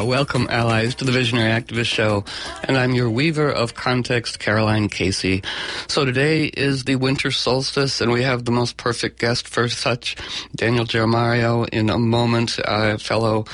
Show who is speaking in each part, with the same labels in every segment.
Speaker 1: Welcome, allies, to the Visionary Activist Show, and I'm your weaver of context, Caroline Casey. So today is the winter solstice, and we have the most perfect guest for such, Daniel Giamario, in a moment, fellow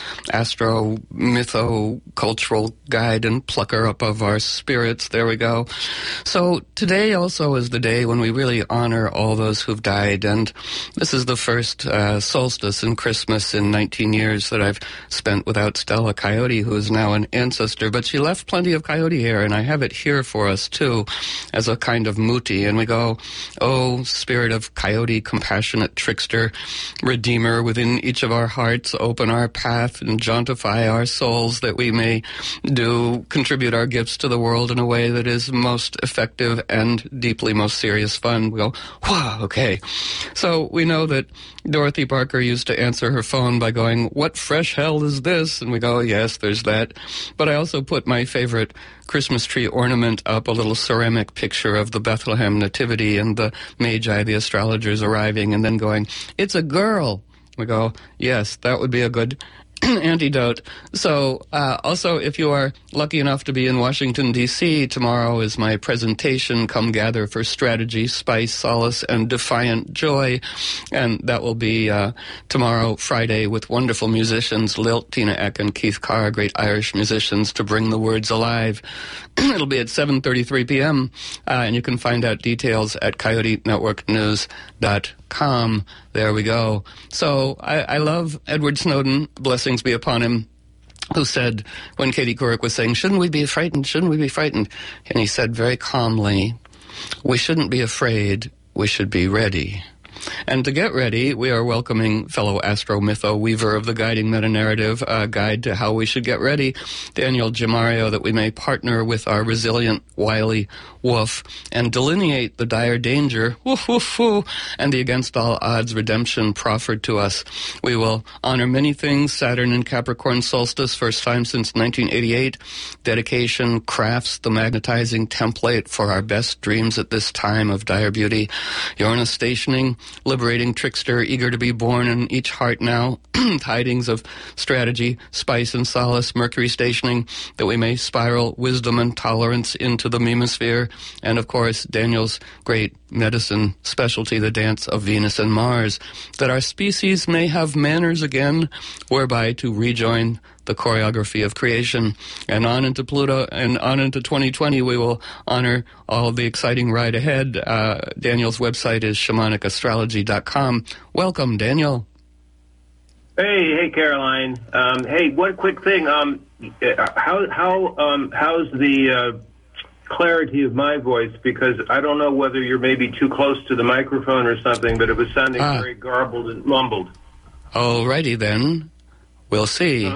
Speaker 1: astro-mytho-cultural guide and plucker up of our spirits. There we go. So today also is the day when we really honor all those who've died, and this is the first solstice in Christmas in 19 years that I've spent without Stella Coyote, who is now an ancestor, but she left plenty of coyote hair, and I have it here for us, too, as a kind of muti. And we go, oh, spirit of coyote, compassionate trickster, redeemer within each of our hearts, open our path and jauntify our souls that we may contribute our gifts to the world in a way that is most effective and deeply most serious fun. We go, wow, okay. So we know that Dorothy Parker used to answer her phone by going, what fresh hell is this? And we go, yes, there's that. But I also put my favorite Christmas tree ornament up, a little ceramic picture of the Bethlehem Nativity and the Magi, the astrologers, arriving and then going, it's a girl. We go, yes, that would be a good antidote. So also, if you are lucky enough to be in Washington, D.C., tomorrow is my presentation, Come Gather for Strategy, Spice, Solace, and Defiant Joy. And that will be tomorrow, Friday, with wonderful musicians, Lilt, Tina Eck, and Keith Carr, great Irish musicians, to bring the words alive. It'll be at 7:33 p.m., and you can find out details at coyotenetworknews.com. There we go. So I love Edward Snowden, blessings be upon him, who said, when Katie Couric was saying, shouldn't we be frightened, shouldn't we be frightened? And he said very calmly, we shouldn't be afraid, we should be ready. And to get ready, we are welcoming fellow astro-mytho weaver of the guiding meta-narrative, guide to how we should get ready, Daniel Giamario, that we may partner with our resilient, wily woof and delineate the dire danger, woof, woof, woof, and the against all odds redemption proffered to us. We will honor many things, Saturn and Capricorn solstice, first time since 1988, dedication, crafts, the magnetizing template for our best dreams at this time of dire beauty, Uranus stationing, liberating trickster, eager to be born in each heart now, tidings of strategy, spice and solace, Mercury stationing, that we may spiral wisdom and tolerance into the memosphere, and of course Daniel's great medicine specialty, the dance of Venus and Mars, that our species may have manners again, whereby to rejoin the choreography of creation. And on into Pluto and on into 2020, we will honor all the exciting ride ahead. Daniel's website is shamanicastrology.com. Welcome, Daniel.
Speaker 2: Hey, Caroline. Hey, one quick thing. How's the clarity of my voice? Because I don't know whether you're maybe too close to the microphone or something, but it was sounding very garbled and mumbled.
Speaker 1: Alrighty then. We'll see.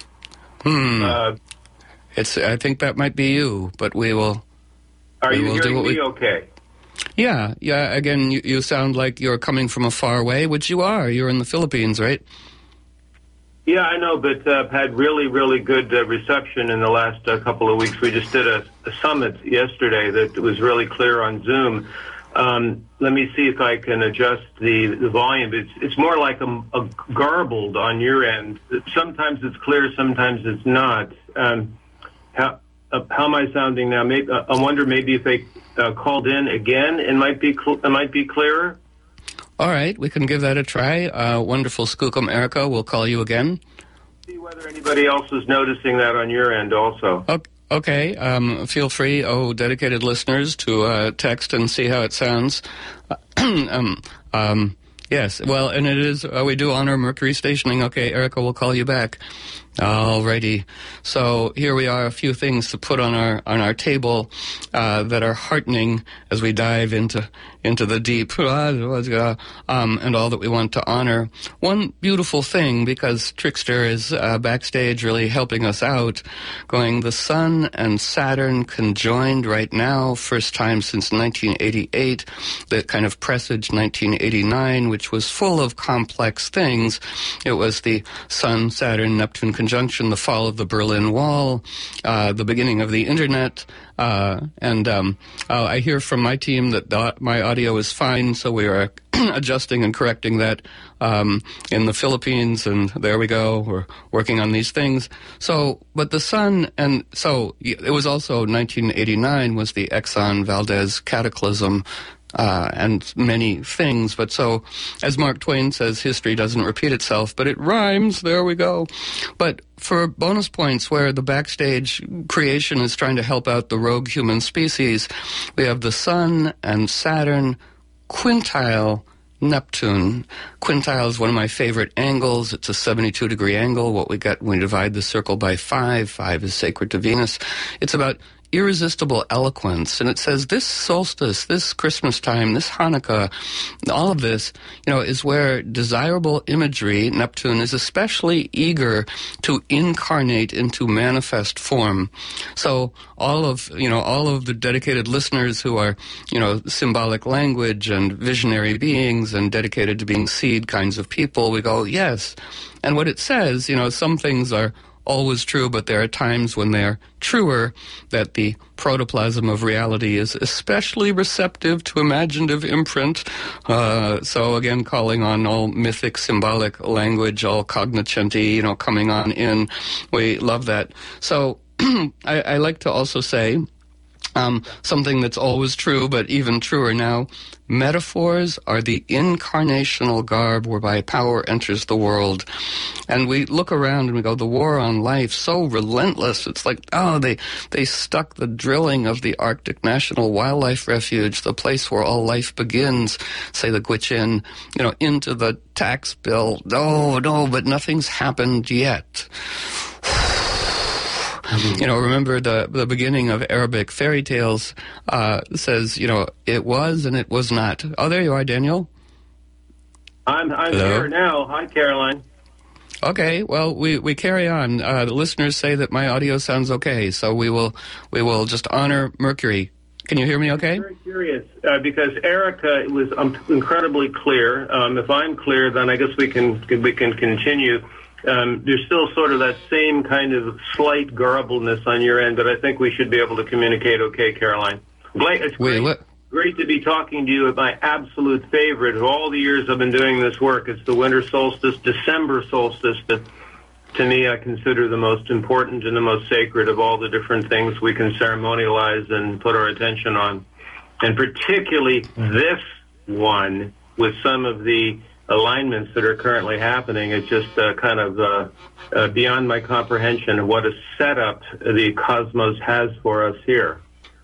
Speaker 1: I think that might be you, but we will.
Speaker 2: Are you hearing me okay?
Speaker 1: Yeah. Again, you sound like you're coming from a far away, which you are. You're in the Philippines, right?
Speaker 2: Yeah, I know, but had really, really good reception in the last couple of weeks. We just did a summit yesterday that was really clear on Zoom. Let me see if I can adjust the volume. It's more like a garbled on your end. Sometimes it's clear, sometimes it's not. How am I sounding now? Maybe, I wonder maybe if they called in again, it might be clearer.
Speaker 1: All right, we can give that a try. Wonderful Skookum Erica, we'll call you again.
Speaker 2: See whether anybody else is noticing that on your end also.
Speaker 1: Okay, feel free, dedicated listeners, to text and see how it sounds. Yes, well, and it is, we do honor Mercury stationing. Okay, Erica, we'll call you back. Alrighty. So here we are, a few things to put on our table that are heartening as we dive into the deep, and all that we want to honor. One beautiful thing, because Trickster is backstage really helping us out, going, the Sun and Saturn conjoined right now, first time since 1988, that kind of presaged 1989, which was full of complex things. It was the Sun, Saturn, Neptune conjunction conjunction the fall of the Berlin Wall, the beginning of the Internet, and I hear from my team that my audio is fine, so we are adjusting and correcting that in the Philippines, and there we go. We're working on these things. So, but the sun, and so it was also 1989 was the Exxon Valdez cataclysm, and many things. But so, as Mark Twain says, history doesn't repeat itself, but it rhymes. There we go. But for bonus points where the backstage creation is trying to help out the rogue human species, we have the sun and Saturn, quintile Neptune. Quintile is one of my favorite angles. It's a 72-degree angle. What we get when we divide the circle by 5. 5 is sacred to Venus. It's about irresistible eloquence. And it says this solstice, this Christmas time, this Hanukkah, all of this, is where desirable imagery, Neptune, is especially eager to incarnate into manifest form. So all of the dedicated listeners who are, symbolic language and visionary beings and dedicated to being seed kinds of people, we go, yes. And what it says, some things are always true, but there are times when they're truer, that the protoplasm of reality is especially receptive to imaginative imprint. So again, calling on all mythic, symbolic language, all cognoscenti, coming on in. We love that. So I like to also say something that's always true, but even truer now. Metaphors are the incarnational garb whereby power enters the world. And we look around and we go, the war on life, so relentless. It's like, they stuck the drilling of the Arctic National Wildlife Refuge, the place where all life begins, say the Gwich'in, into the tax bill. No, but nothing's happened yet. Remember the beginning of Arabic fairy tales says, it was and it was not. Oh, there you are, Daniel.
Speaker 2: I'm here now. Hi, Caroline.
Speaker 1: Okay, well, we carry on. The listeners say that my audio sounds okay, so we will just honor Mercury. Can you hear me okay?
Speaker 2: I'm very curious, because Erica was incredibly clear. If I'm clear, then I guess we can continue. There's still sort of that same kind of slight garbledness on your end, but I think we should be able to communicate okay, Caroline. It's great to be talking to you. My absolute favorite of all the years I've been doing this work, it's the winter solstice, December solstice, that to me I consider the most important and the most sacred of all the different things we can ceremonialize and put our attention on. And particularly this one with some of the alignments that are currently happening. It's just kind of beyond my comprehension of what a setup the cosmos has for us here.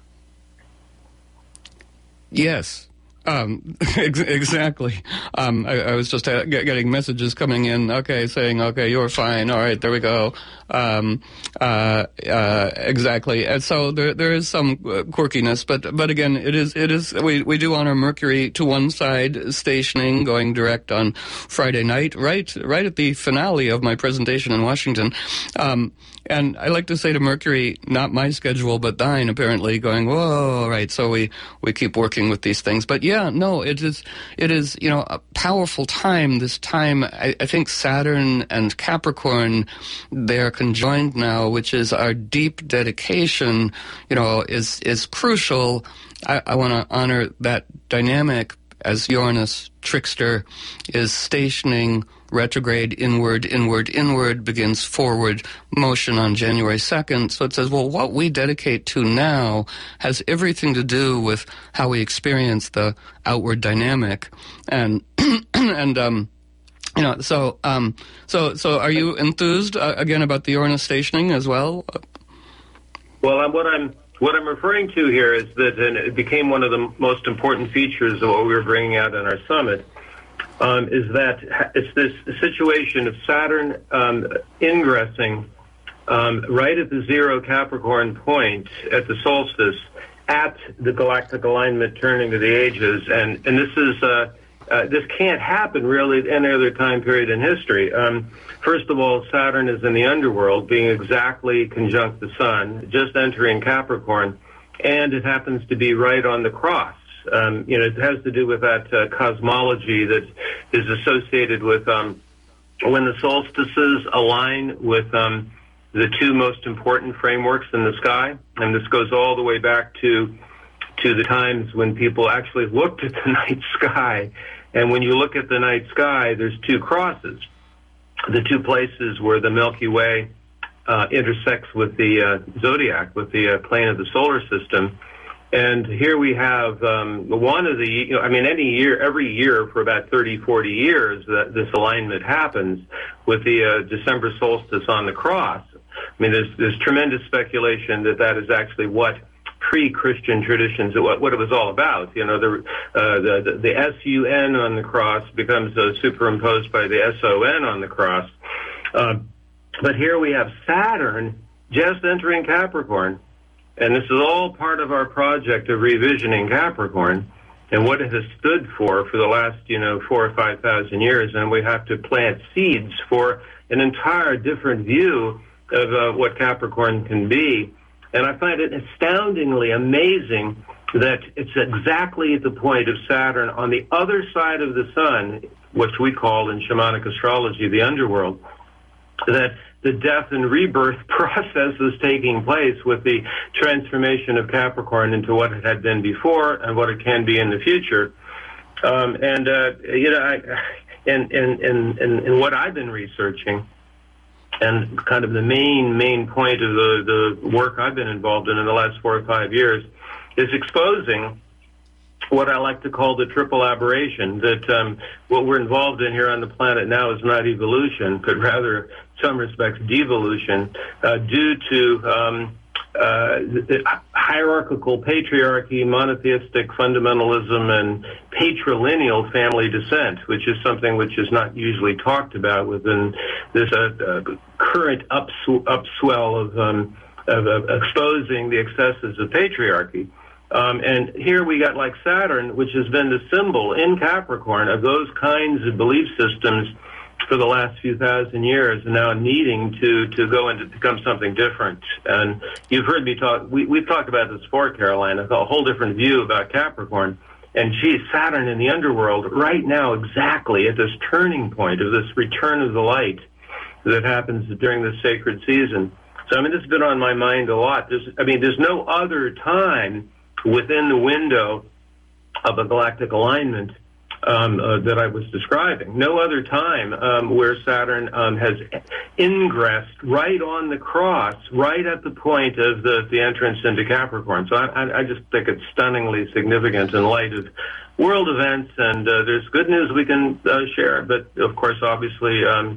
Speaker 1: Yes. Exactly. I was just getting messages coming in, saying, you're fine. All right, there we go. Exactly. And so there is some quirkiness, but again, it is, we do honor Mercury to one side, stationing, going direct on Friday night, right at the finale of my presentation in Washington. And I like to say to Mercury, not my schedule, but thine, apparently, going, whoa, right, so we keep working with these things. But yeah, no, it is, a powerful time. This time, I think Saturn and Capricorn, they're conjoined now, which is our deep dedication, is crucial. I want to honor that dynamic as Uranus, trickster, is stationing retrograde, inward, begins forward motion on January 2nd. So it says, well, what we dedicate to now has everything to do with how we experience the outward dynamic. And, so are you enthused again about the Uranus stationing as well?
Speaker 2: Well, what I'm referring to here is that, and it became one of the most important features of what we were bringing out in our summit, is that it's this situation of Saturn ingressing right at the zero Capricorn point at the solstice at the galactic alignment turning to the ages, and this is this can't happen really at any other time period in history. First of all, Saturn is in the underworld, being exactly conjunct the Sun, just entering Capricorn, and it happens to be right on the cross. It has to do with that cosmology that is associated with when the solstices align with the two most important frameworks in the sky, and this goes all the way back to the times when people actually looked at the night sky. And when you look at the night sky, there's two crosses, the two places where the Milky Way intersects with the zodiac, with the plane of the solar system. And here we have one of the, every year for about 30, 40 years, that this alignment happens with the December solstice on the cross. I mean, there's tremendous speculation that is actually what pre-Christian traditions, what it was all about. You know, the S-U-N on the cross becomes superimposed by the S-O-N on the cross. But here we have Saturn just entering Capricorn. And this is all part of our project of revisioning Capricorn and what it has stood for the last, 4,000 or 5,000 years. And we have to plant seeds for an entire different view of what Capricorn can be. And I find it astoundingly amazing that it's exactly at the point of Saturn on the other side of the sun, which we call in shamanic astrology the underworld, that the death and rebirth process is taking place with the transformation of Capricorn into what it had been before and what it can be in the future. In what I've been researching, and kind of the main point of the work I've been involved in the last 4 or 5 years, is exposing what I like to call the triple aberration, that what we're involved in here on the planet now is not evolution, but rather, in some respects, devolution, due to hierarchical patriarchy, monotheistic fundamentalism, and patrilineal family descent, which is something which is not usually talked about within this current upswell of exposing the excesses of patriarchy. And here we got like Saturn, which has been the symbol in Capricorn of those kinds of belief systems for the last few thousand years, and now needing to go into become something different. And you've heard me talk, we've talked about this before, Caroline, a whole different view about Capricorn. And geez, Saturn in the underworld right now, exactly at this turning point of this return of the light that happens during this sacred season. So, this has been on my mind a lot. There's no other time within the window of a galactic alignment that I was describing. No other time where Saturn has ingressed right on the cross, right at the point of the entrance into Capricorn. So I just think it's stunningly significant in light of world events, and there's good news we can share, but of course, obviously,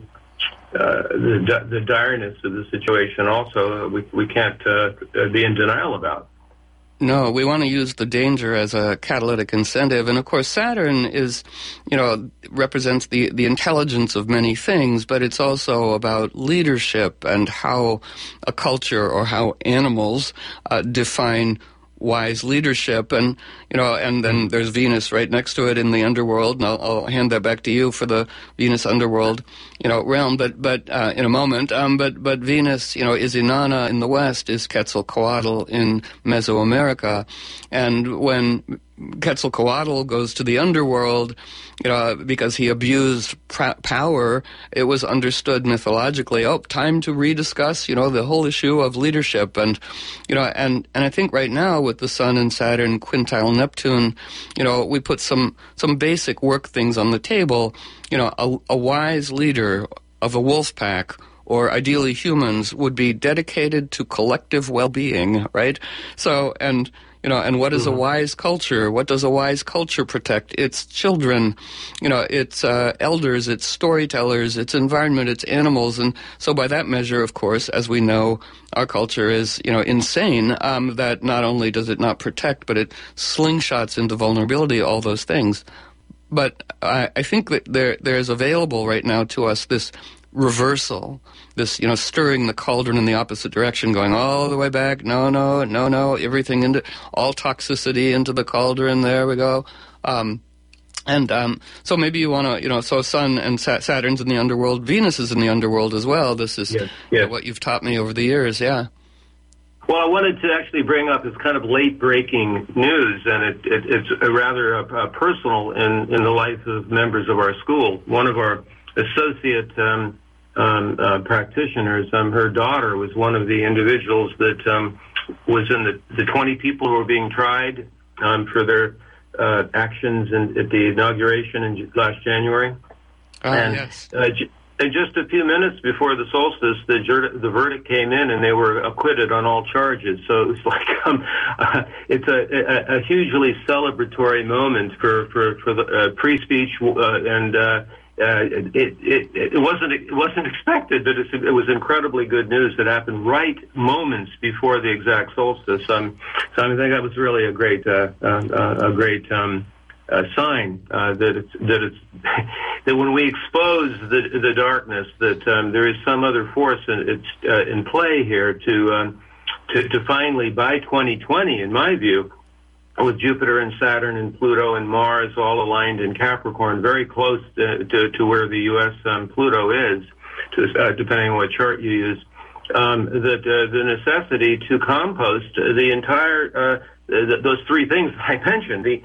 Speaker 2: the direness of the situation also we can't be in denial about.
Speaker 1: No, we want to use the danger as a catalytic incentive. And of course, Saturn is, represents the intelligence of many things, but it's also about leadership and how a culture or how animals define wise leadership. And, and then there's Venus right next to it in the underworld. And I'll hand that back to you for the Venus underworld, realm, but in a moment. But Venus, is Inanna in the West, is Quetzalcoatl in Mesoamerica. And when Quetzalcoatl goes to the underworld, because he abused power, it was understood mythologically, time to rediscuss, the whole issue of leadership. And, and I think right now with the Sun and Saturn, quintile Neptune, we put some basic work things on the table. A wise leader of a wolf pack, or ideally humans, would be dedicated to collective well-being, right? So, and what is a wise culture? What does a wise culture protect? Its children, its elders, its storytellers, its environment, its animals. And so by that measure, of course, as we know, our culture is, insane, that not only does it not protect, but it slingshots into vulnerability, all those things. But I think that there is available right now to us this reversal, this, stirring the cauldron in the opposite direction, going all the way back, no, everything into, all toxicity into the cauldron, there we go. So maybe you want to, so Sun and Saturn's in the underworld, Venus is in the underworld as well. This is
Speaker 2: yes.
Speaker 1: What you've taught me over the years, yeah.
Speaker 2: Well, I wanted to actually bring up this kind of late-breaking news, and it's rather personal in the life of members of our school. One of our associate practitioners. Her daughter was one of the individuals that was in the 20 people who were being tried for their actions at the inauguration in last January.
Speaker 1: Yes.
Speaker 2: And just a few minutes before the solstice, the verdict came in, and they were acquitted on all charges. So it was like it's a hugely celebratory moment for the free speech, and it wasn't expected, but it was incredibly good news that happened right moments before the exact solstice. So I think that was really a great sign that when we expose the darkness, that there is some other force in play here to finally, by 2020, in my view, with Jupiter and Saturn and Pluto and Mars all aligned in Capricorn, very close to where the U.S. Pluto is, depending on what chart you use, that the necessity to compost the entire those three things I mentioned, the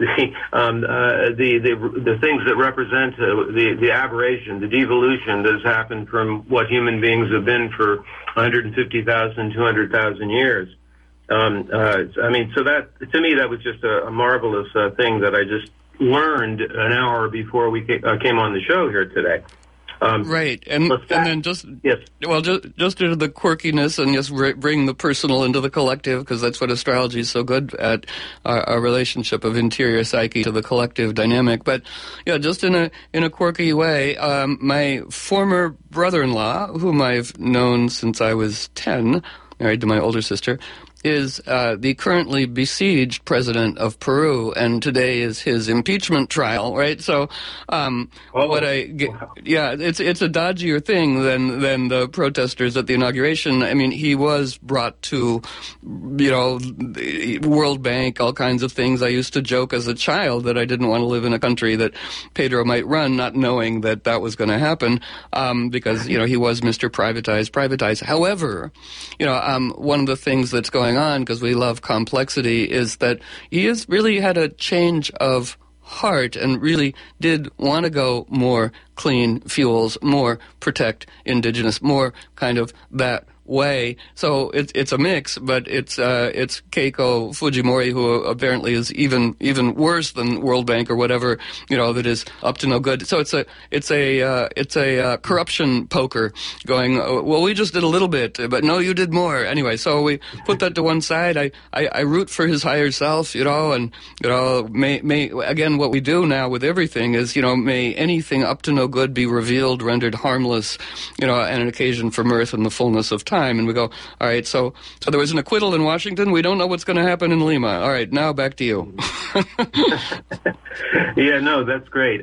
Speaker 2: things that represent the aberration, the devolution that has happened from what human beings have been for 150,000, 200,000 years. I mean, so that, to me, that was just a marvelous thing that I just learned an hour before we came on the show here today.
Speaker 1: Right, and then just into the quirkiness and just bring the personal into the collective, because that's what astrology is so good at, our relationship of interior psyche to the collective dynamic. But yeah, just in a quirky way, my former brother-in-law, whom I've known since I was 10, married to my older sister, is the currently besieged president of Peru, and today is his impeachment trial, right? So, it's a dodgier thing than the protesters at the inauguration. I mean, he was brought to, the World Bank, all kinds of things. I used to joke as a child that I didn't want to live in a country that Pedro might run, not knowing that was going to happen, because, he was Mr. Privatize. However, one of the things that's going on, because we love complexity, is that he has really had a change of heart and really did want to go more clean fuels, more protect indigenous, more kind of that way. So it's a mix, but it's Keiko Fujimori, who apparently is even worse than World Bank or whatever, that is up to no good. So it's a corruption poker going, well, we just did a little bit, but no, you did more. Anyway, so we put that to one side. I root for his higher self, and may again, what we do now with everything is, may anything up to no good be revealed, rendered harmless, and an occasion for mirth and the fullness of time. And we go, all right, so there was an acquittal in Washington. We don't know what's going to happen in Lima. All right, now back to you.
Speaker 2: Yeah, no, that's great.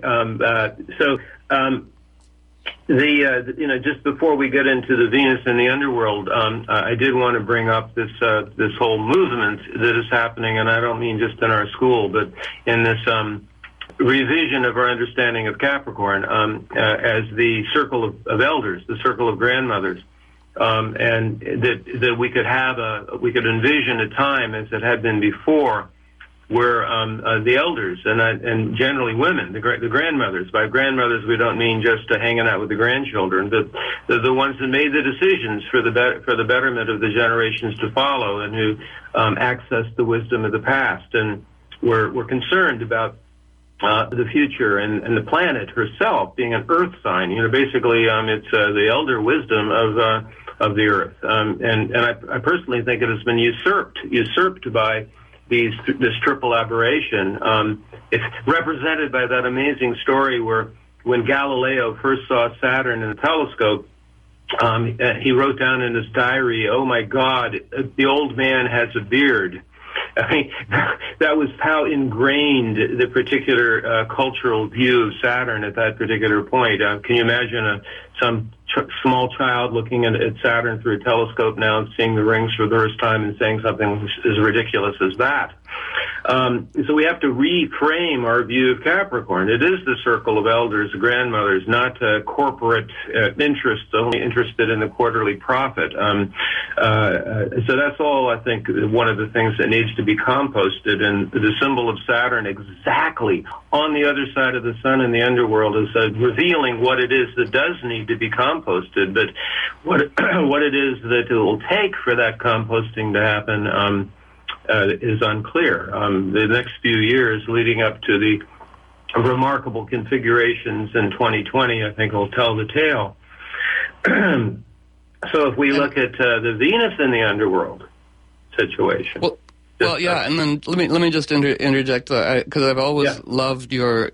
Speaker 2: Just before we get into the Venus and the underworld, I did want to bring up this whole movement that is happening, and I don't mean just in our school, but in this revision of our understanding of Capricorn as the circle of elders, the circle of grandmothers. And that we could envision a time, as it had been before, where the elders and generally women, the grandmothers. By grandmothers, we don't mean just hanging out with the grandchildren, but the ones that made the decisions for the betterment of the generations to follow, and who accessed the wisdom of the past, and were concerned about the future and the planet herself being an earth sign. Basically, it's the elder wisdom of the earth, and I personally think it has been usurped by this triple aberration. It's represented by that amazing story where, when Galileo first saw Saturn in a telescope, he wrote down in his diary, "Oh my God, the old man has a beard." I mean, that was how ingrained the particular cultural view of Saturn at that particular point. Can you imagine some small child looking at Saturn through a telescope now and seeing the rings for the first time and saying something as ridiculous as that? So we have to reframe our view of Capricorn. It is the circle of elders, grandmothers, not corporate interests, only interested in the quarterly profit. So that's all, I think, one of the things that needs to be composted. And the symbol of Saturn exactly on the other side of the sun in the underworld is revealing what it is that does need to be composted. But what it is that it will take for that composting to happen is unclear. The next few years leading up to the remarkable configurations in 2020, I think, will tell the tale. So if we look at the Venus in the underworld situation.
Speaker 1: Well, yeah, and then let me just interject because I've always loved your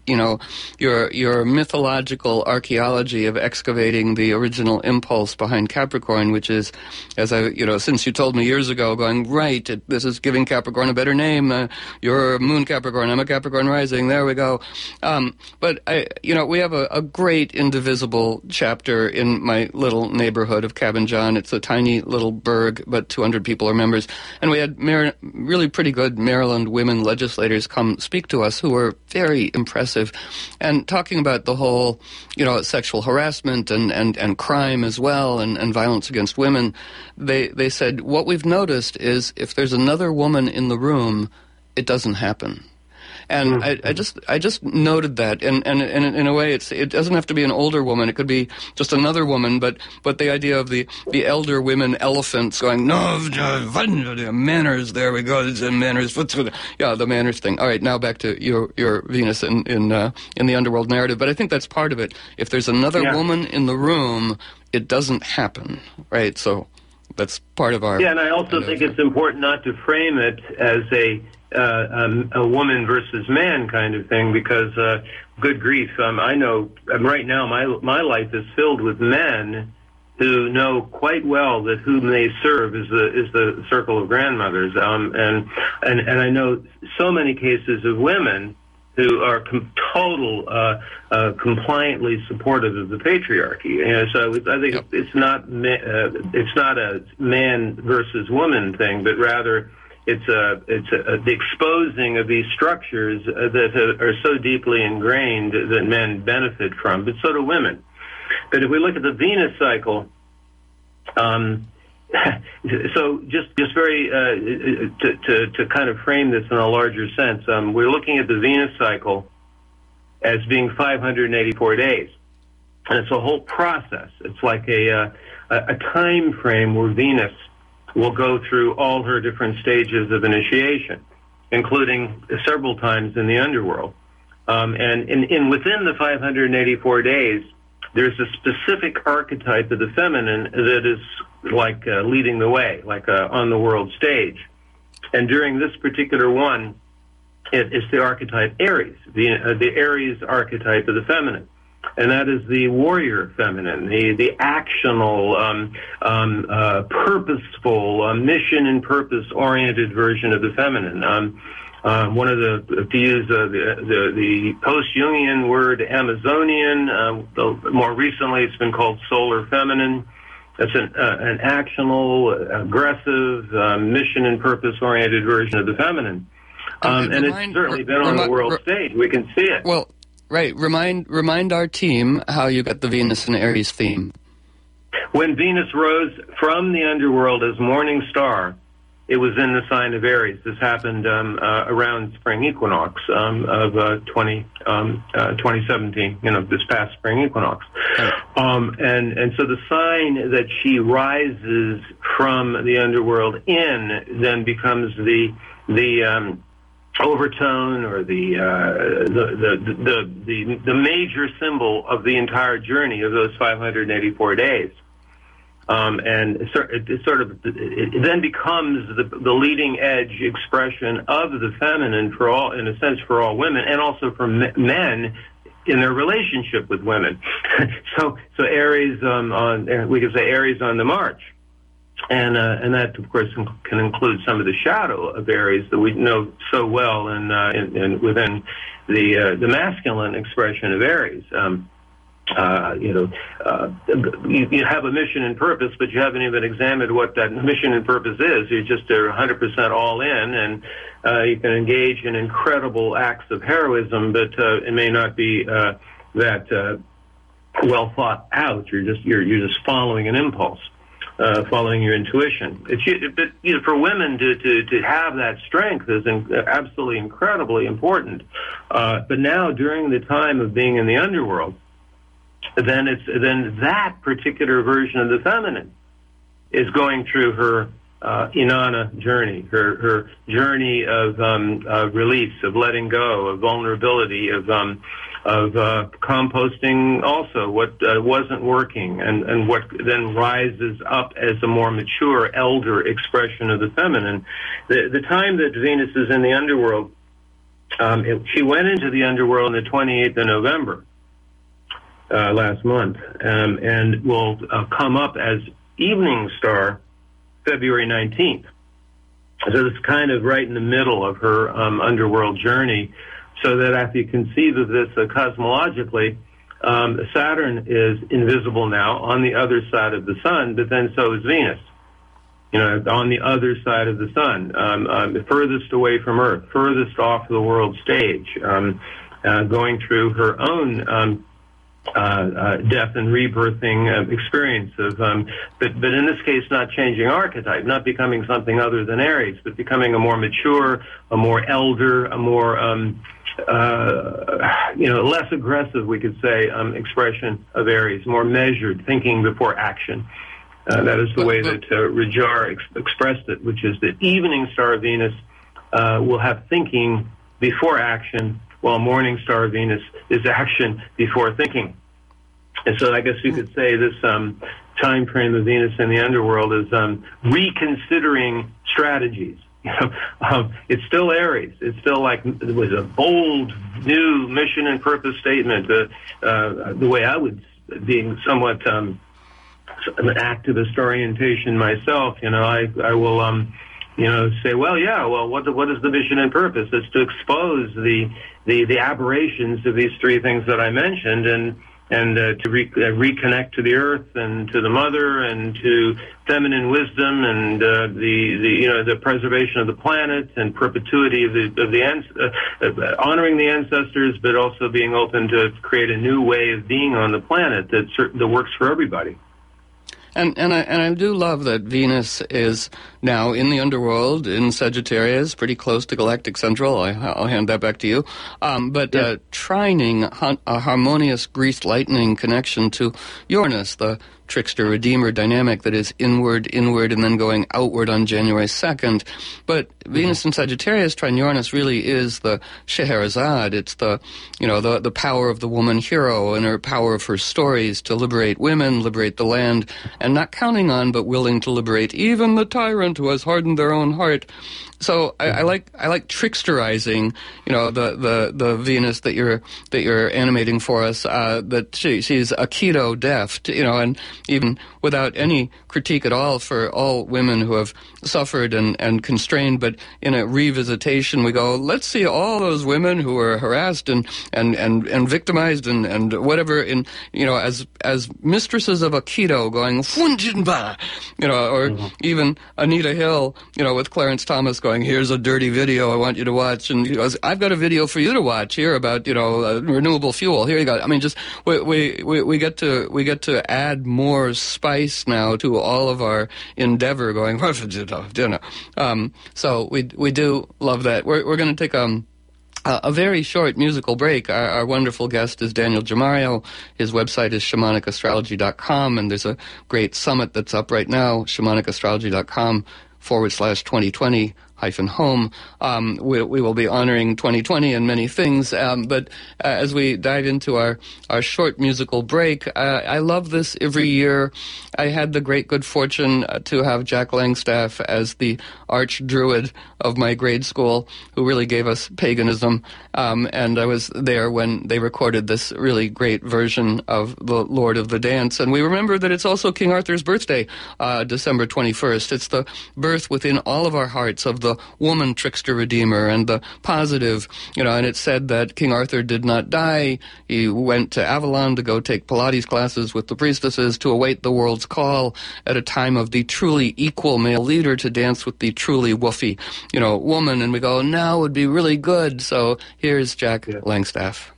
Speaker 1: mythological archaeology of excavating the original impulse behind Capricorn, which is, as since you told me years ago, going right, this is giving Capricorn a better name. You're Moon Capricorn, I'm a Capricorn rising. There we go. But we have a great indivisible chapter in my little neighborhood of Cabin John. It's a tiny little burg, but 200 people are members, and we had really pretty good Maryland women legislators come speak to us who were very impressive and talking about the whole, sexual harassment and crime as well and violence against women. They said, what we've noticed is if there's another woman in the room, it doesn't happen. And I just noted that, and in a way, it doesn't have to be an older woman; it could be just another woman. But the idea of the elder women elephants going no manners. There we go, manners. The manners thing. All right, now back to your Venus in the underworld narrative. But I think that's part of it. If there's another woman in the room, it doesn't happen, right? So that's part of our.
Speaker 2: Yeah, and I also think it's important not to frame it as a woman versus man kind of thing, because good grief, I know right now my life is filled with men who know quite well that whom they serve is the circle of grandmothers, and I know so many cases of women who are compliantly supportive of the patriarchy. And so I think it's not a man versus woman thing, but rather it's the exposing of these structures that are so deeply ingrained that men benefit from, but so do women. But if we look at the Venus cycle, so just very to kind of frame this in a larger sense, we're looking at the Venus cycle as being 584 days, and it's a whole process. It's like a time frame where Venus will go through all her different stages of initiation, including several times in the underworld. And within the 584 days, there's a specific archetype of the feminine that is like leading the way, like on the world stage. And during this particular one, it's the archetype Aries, the Aries archetype of the feminine. And that is the warrior feminine, the actional, purposeful, mission and purpose-oriented version of the feminine. One of to use the post-Jungian word Amazonian, more recently it's been called solar feminine. That's an actional, aggressive, mission and purpose-oriented version of the feminine. And it's certainly been on the world stage. We can see it.
Speaker 1: Well, right. Remind our team how you got the Venus and Aries theme.
Speaker 2: When Venus rose from the underworld as morning star, it was in the sign of Aries. This happened around spring equinox of 2017, this past spring equinox. And so the sign that she rises from the underworld in then becomes the overtone or the major symbol of the entire journey of those 584 days. And it then becomes the leading edge expression of the feminine for all, in a sense, for all women, and also for men in their relationship with women. so Aries we could say Aries on the march, and that of course can include some of the shadow of Aries that we know so well, and within the masculine expression of Aries. You have a mission and purpose, but you haven't even examined what that mission and purpose is. You just are 100% all in, and you can engage in incredible acts of heroism, but it may not be that well thought out. You're just following an impulse, following your intuition. But for women to have that strength is absolutely incredibly important. But now, during the time of being in the underworld, then that particular version of the feminine is going through her Inanna journey, her journey of release, of letting go, of vulnerability, of composting also what wasn't working, and what then rises up as a more mature, elder expression of the feminine. The time that Venus is in the underworld, she went into the underworld on the 28th of November. Last month, and will come up as evening star February 19th. So it's kind of right in the middle of her underworld journey, so that if you conceive of this cosmologically, Saturn is invisible now on the other side of the sun, but then so is Venus. On the other side of the sun, furthest away from Earth, furthest off the world stage, going through her own death and rebirthing experience of, but in this case, not changing archetype, not becoming something other than Aries, but becoming a more mature, a more elder, a more, less aggressive, we could say, expression of Aries, more measured, thinking before action. That is the way that Rajar expressed it, which is that evening star Venus will have thinking before action, while morning star Venus is action before thinking. And so I guess you could say this time frame of Venus in the underworld is reconsidering strategies. It's still Aries. It's still like it was a bold new mission and purpose statement. The way I would, being somewhat an activist orientation myself, I will say, what is the mission and purpose? It's to expose the aberrations of these three things that I mentioned, and to reconnect to the earth and to the mother and to feminine wisdom and the preservation of the planet and perpetuity of the honoring the ancestors, but also being open to create a new way of being on the planet that works for everybody.
Speaker 1: And I do love that Venus is now in the underworld in Sagittarius, pretty close to galactic central. I'll hand that back to you. But trining a harmonious greased lightning connection to Uranus, the trickster redeemer dynamic that is inward, and then going outward on January 2nd. But Venus in Sagittarius trine Uranus really is the Scheherazade. It's the power of the woman hero and her power of her stories to liberate women, liberate the land, and not counting on but willing to liberate even the tyrant who has hardened their own heart. So I like tricksterizing, the Venus that you're animating for us. That she's Aikido deft, and even without any critique at all for all women who have suffered and constrained, but in a revisitation, we go, let's see all those women who were harassed and victimized and whatever as mistresses of Aikido, going Funjinba, or even Anita Hill, with Clarence Thomas going, here's a dirty video I want you to watch, and I've got a video for you to watch here about renewable fuel. Here you go. I mean, just we get to add more spice now to all of our endeavor. Going, so we do love that. We're going to take a very short musical break. Our wonderful guest is Daniel Jamario. His website is shamanicastrology.com, and there's a great summit that's up right now, shamanicastrology.com/2020-home. We will be honoring 2020 and many things, but as we dive into our short musical break, I love this every year. I had the great good fortune to have Jack Langstaff as the arch-druid of my grade school, who really gave us paganism, and I was there when they recorded this really great version of the Lord of the Dance. And we remember that it's also King Arthur's birthday, December 21st. It's the birth within all of our hearts of the woman trickster redeemer and the positive, and it said that King Arthur did not die. He went to Avalon to go take Pilates classes with the priestesses to await the world's call at a time of the truly equal male leader to dance with the truly woofy, woman. And we go, now would be really good. So here's Jack Langstaff.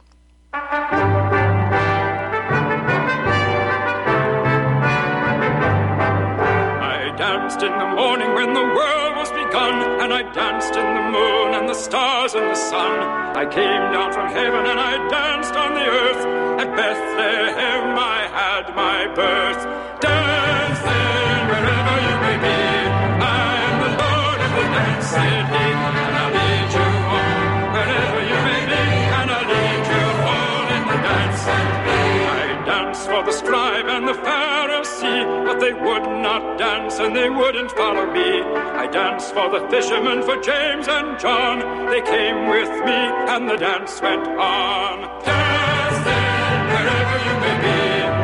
Speaker 3: I danced in the morning when the world was begun, and I danced in the moon and the stars and the sun. I came down from heaven and I danced on the earth. At Bethlehem I had my birth. Dance then wherever you may be. I am the Lord of the dance, said he, and I'll lead you on wherever you may be, and I'll lead you on in the dance. I danced for the scribe and the Pharisee, but they would not dance and they wouldn't follow me. I danced for the fishermen, for James and John. They came with me and the dance went on. Dance then wherever you may be.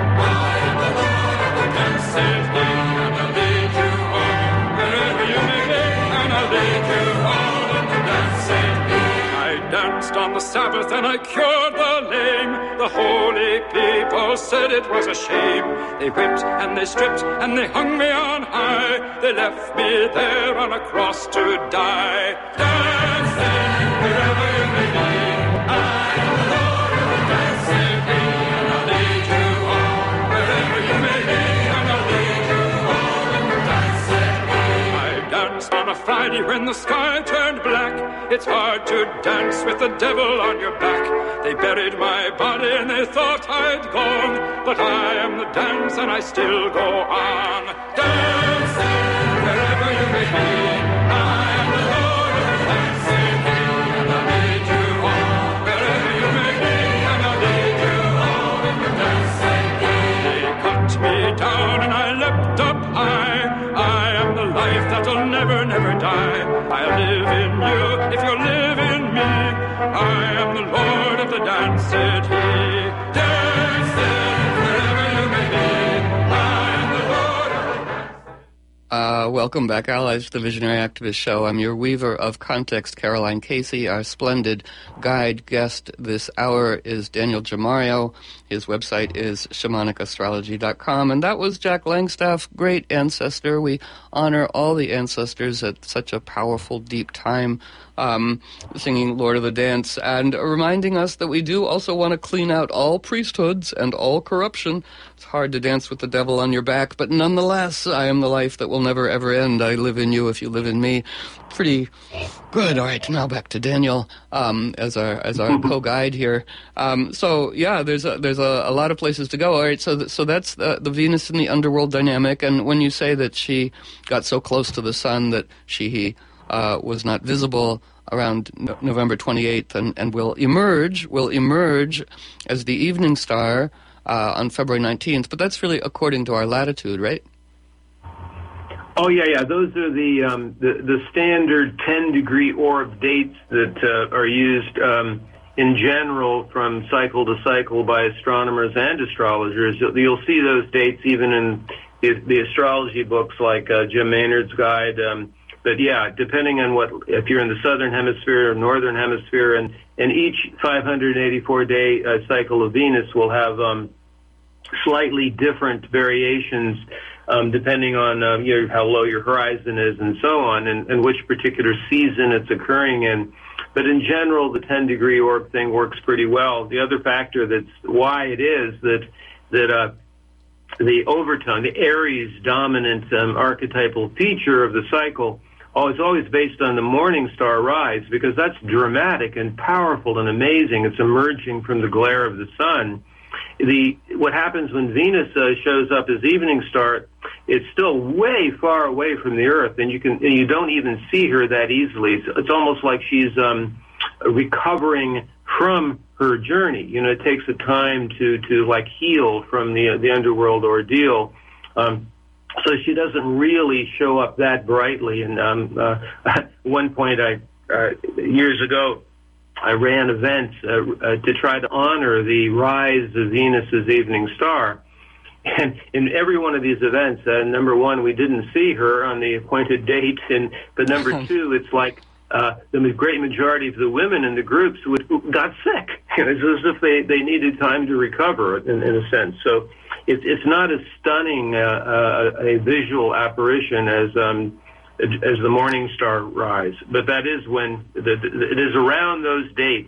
Speaker 3: I am the Lord of the dance, said he, and I'll lead you on wherever you may be, and I'll lead you on in the dance, said he. I danced on the Sabbath and I cured the lame. The holy people said it was a shame. They whipped and they stripped and they hung me on high. They left me there on a cross to die. Dance then wherever you may be. I am the Lord of the dance, said he, and I'll lead you on wherever you may be, and I'll lead you on in the dance, said he. I danced on a Friday when the sky turned black. It's hard to dance with the devil on your back. They buried my body and they thought I'd gone, but I am the dance and I still go on. Dance then wherever you may be. I am the Lord of the dance, said he, and I'll lead you on wherever you may be, and I'll lead you on in the dance, said he. They cut me down and I leapt up high. I am the life that'll never, never die. I'll live in you if you live in me. I am the Lord of the dance, said he. Dance then wherever you may be. I am the Lord of the dance.
Speaker 1: Welcome back, allies, to the Visionary Activist Show. I'm your weaver of context, Caroline Casey. Our splendid guide guest this hour is Daniel Jamario. His website is shamanicastrology.com. And that was Jack Langstaff, great ancestor. We honor all the ancestors at such a powerful, deep time, singing Lord of the Dance, and reminding us that we do also want to clean out all priesthoods and all corruption. It's hard to dance with the devil on your back, but nonetheless, I am the life that will never, ever end. I live in you if you live in me. Pretty good. All right, now back to Daniel as our co-guide here. So yeah, there's a lot of places to go. All right, so that's the Venus in the underworld dynamic. And when you say that she got so close to the sun that he was not visible around November 28th and will emerge as the evening star on February 19th. But that's really according to our latitude, right?
Speaker 2: Oh yeah. Those are the standard 10-degree orb dates that are used in general from cycle to cycle by astronomers and astrologers. You'll see those dates even in the astrology books like Jim Maynard's guide. But yeah, depending on if you're in the southern hemisphere or northern hemisphere, and each 584-day cycle of Venus will have slightly different variations depending on how low your horizon is and so on, and which particular season it's occurring in. But in general, the 10-degree orb thing works pretty well. The other factor that's why it is that the overtone, the Aries dominant archetypal feature of the cycle, is always based on the morning star rise, because that's dramatic and powerful and amazing. It's emerging from the glare of the sun. What happens when Venus shows up as evening star, it's still way far away from the Earth, and you don't even see her that easily. It's almost like she's recovering from her journey. It takes a time to heal from the underworld ordeal. So she doesn't really show up that brightly. And at one point, years ago, I ran events to try to honor the rise of Venus's evening star. And in every one of these events, number one, we didn't see her on the appointed date, but number two, it's like the great majority of the women in the groups got sick. It's as if they needed time to recover, in a sense. So it's not as stunning a visual apparition as the morning star rise, but that is when it is around those dates,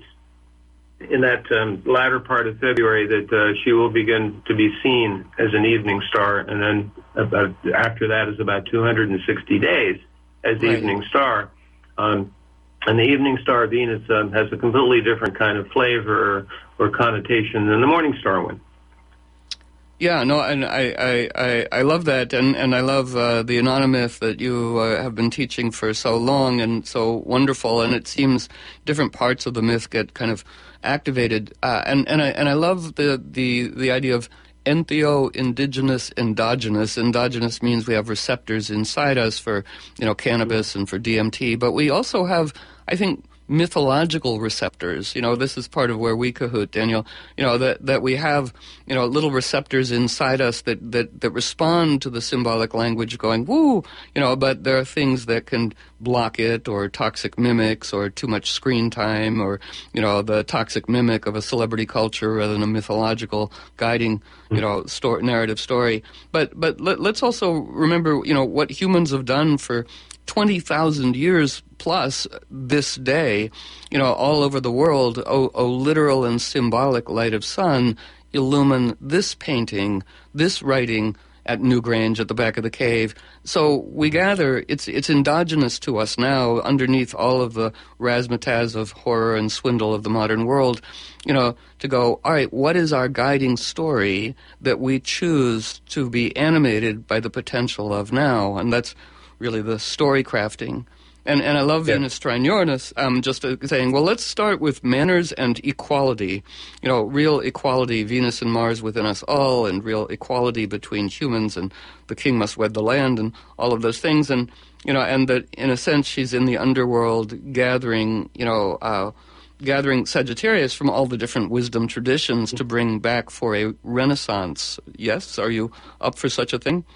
Speaker 2: in that latter part of February, that she will begin to be seen as an evening star, and then after that is about 260 days as the evening star. And the evening star Venus has a completely different kind of flavor or connotation than the morning star one.
Speaker 1: Yeah, no, and I love that, and I love the Anonymith that you have been teaching for so long and so wonderful, and it seems different parts of the myth get kind of activated, and I love the idea of entheo, indigenous, endogenous. Endogenous means we have receptors inside us for, cannabis and for DMT, but we also have, I think, mythological receptors. This is part of where we cahoot, Daniel, that we have, little receptors inside us that respond to the symbolic language going, woo, but there are things that can block it, or toxic mimics, or too much screen time, or, the toxic mimic of a celebrity culture rather than a mythological guiding, narrative story. But let's also remember, what humans have done for 20,000 years plus this day, all over the world. O literal and symbolic light of sun, illumine this painting, this writing at Newgrange at the back of the cave. So we gather, it's endogenous to us now, underneath all of the razzmatazz of horror and swindle of the modern world, to go, all right, what is our guiding story that we choose to be animated by the potential of now? And that's really the story crafting. And I love Venus trine Uranus, just saying, well, let's start with manners and equality. Real equality, Venus and Mars within us all, and real equality between humans, and the king must wed the land, and all of those things. And, and that, in a sense, she's in the underworld gathering, gathering Sagittarius from all the different wisdom traditions to bring back for a renaissance. Yes? Are you up for such a thing?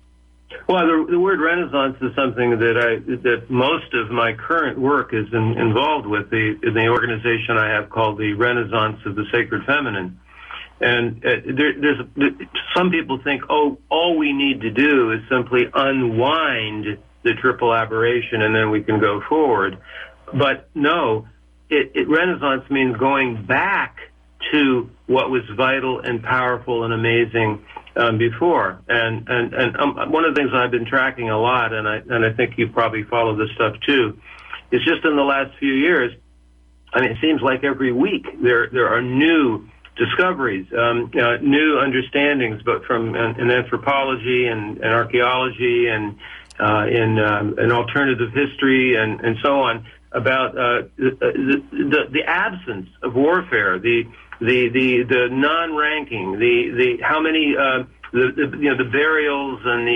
Speaker 2: Well, the word Renaissance is something that most of my current work is involved with. In the organization I have called the Renaissance of the Sacred Feminine, and there's some people think, all we need to do is simply unwind the triple aberration, and then we can go forward. But no, Renaissance means going back to what was vital and powerful and amazing before, and one of the things I've been tracking a lot, and I think you probably follow this stuff too, is just in the last few years. I mean, it seems like every week there are new discoveries, new understandings, but from in anthropology and archaeology and in alternative history and so on, about the absence of warfare, the non-ranking, the how many the burials and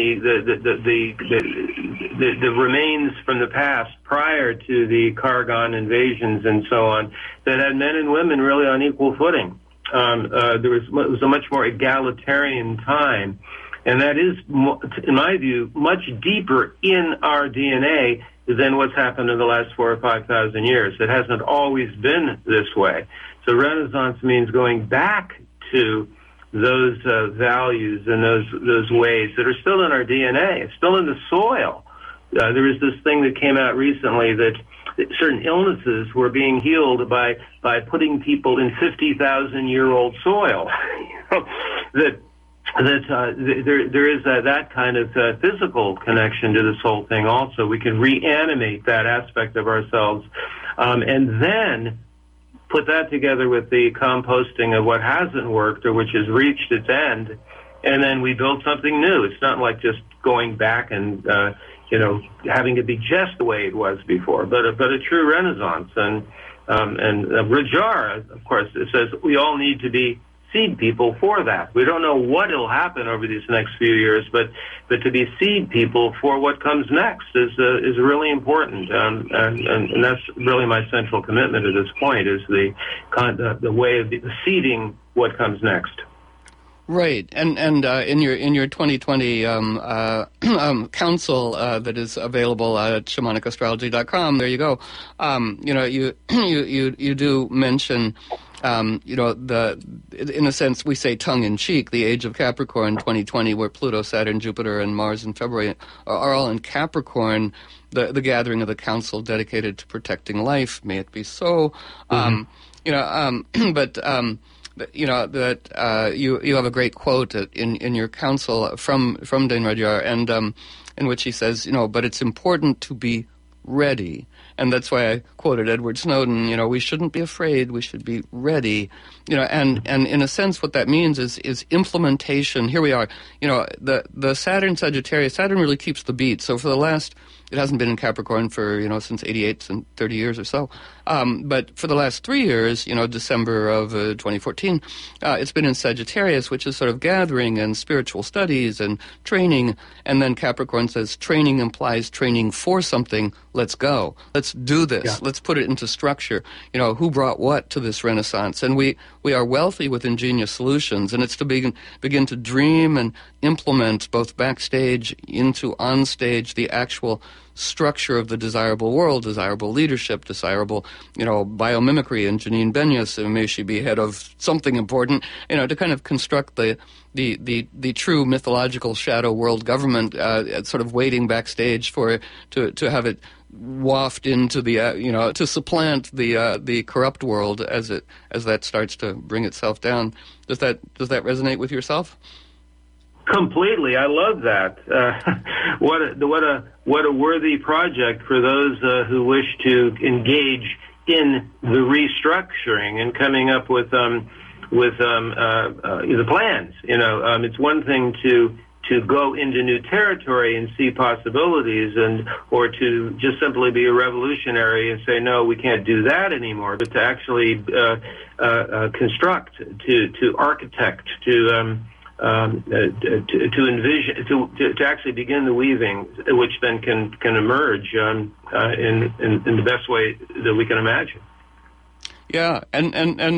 Speaker 2: the remains from the past prior to the Khargan invasions and so on, that had men and women really on equal footing. It was a much more egalitarian time, and that is, in my view, much deeper in our DNA than what's happened in the last 4,000 or 5,000 years. It hasn't always been this way. So Renaissance means going back to those values and those ways that are still in our DNA, still in the soil. There was this thing that came out recently that certain illnesses were being healed by putting people in 50,000-year-old soil. There is that kind of physical connection to this whole thing also. We can reanimate that aspect of ourselves, and then put that together with the composting of what hasn't worked or which has reached its end, and then we build something new. It's not like just going back and having it be just the way it was before, but a true renaissance. And Rajar, of course, it says we all need to be seed people for that. We don't know what will happen over these next few years, but to be seed people for what comes next is really important, and that's really my central commitment at this point, is the way of seeding what comes next.
Speaker 1: Right, and in your 2020 council that is available at shamanicastrology.com, there you go. You do mention, in a sense, we say tongue in cheek, the age of Capricorn 2020, where Pluto, Saturn, Jupiter, and Mars in February are all in Capricorn. The gathering of the council dedicated to protecting life. May it be so. You have a great quote in your counsel from Dain Rudhyar, and in which he says, but it's important to be ready. And that's why I quoted Edward Snowden, we shouldn't be afraid, we should be ready. And in a sense what that means is implementation. Here we are. The Saturn Sagittarius, Saturn really keeps the beat. So for the last, it hasn't been in Capricorn for, since 88, since 30 years or so. But for the last 3 years, December of 2014, it's been in Sagittarius, which is sort of gathering and spiritual studies and training. And then Capricorn says training implies training for something. Let's go. Let's do this. Yeah. Let's put it into structure. Who brought what to this Renaissance? And we are wealthy with ingenious solutions. And it's to begin to dream and implement both backstage into onstage the actual structure of the desirable world, desirable leadership, desirable, biomimicry. And Janine Benyus, may she be head of something important, to kind of construct the true mythological shadow world government, sort of waiting backstage to have it waft into the to supplant the corrupt world as that starts to bring itself down. Does that resonate with yourself?
Speaker 2: Completely, I love that. What a worthy project for those who wish to engage in the restructuring and coming up with the plans. It's one thing to go into new territory and see possibilities, or to just simply be a revolutionary and say, no, we can't do that anymore, but to actually construct, to architect, to envision, to actually begin the weaving, which then can emerge in the best way that we can imagine.
Speaker 1: Yeah, and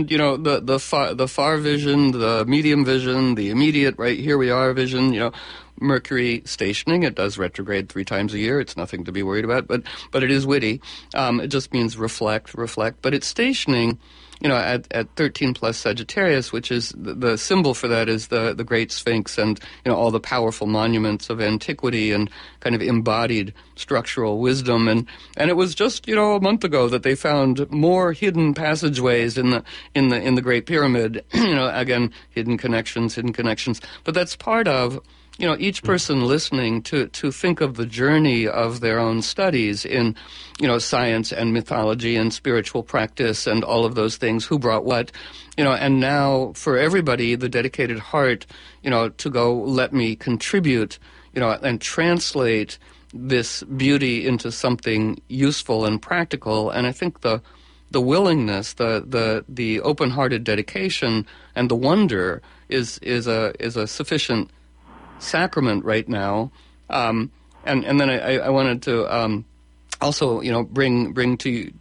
Speaker 1: the far vision, the medium vision, the immediate right here we are vision. Mercury stationing, it does retrograde 3 times a year. It's nothing to be worried about, but it is witty. It just means reflect. But it's stationing, at 13 plus Sagittarius, which is the symbol for that is the Great Sphinx and all the powerful monuments of antiquity and kind of embodied structural wisdom. And it was just a month ago that they found more hidden passageways in the Great Pyramid. Again, hidden connections. But that's part of each person listening to think of the journey of their own studies in, science and mythology and spiritual practice and all of those things, who brought what, and now for everybody, the dedicated heart, to go, let me contribute, and translate this beauty into something useful and practical. And I think the willingness, the open-hearted dedication and the wonder is a sufficient sacrament right now, and then I wanted to also bring to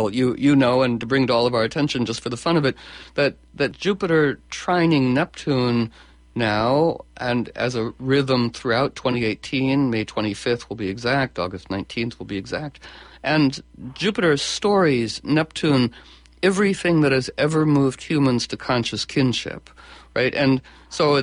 Speaker 1: and to bring to all of our attention, just for the fun of it, that Jupiter trining Neptune now, and as a rhythm throughout 2018, May 25th will be exact, August 19th will be exact, and Jupiter's stories, Neptune, everything that has ever moved humans to conscious kinship. Right, and so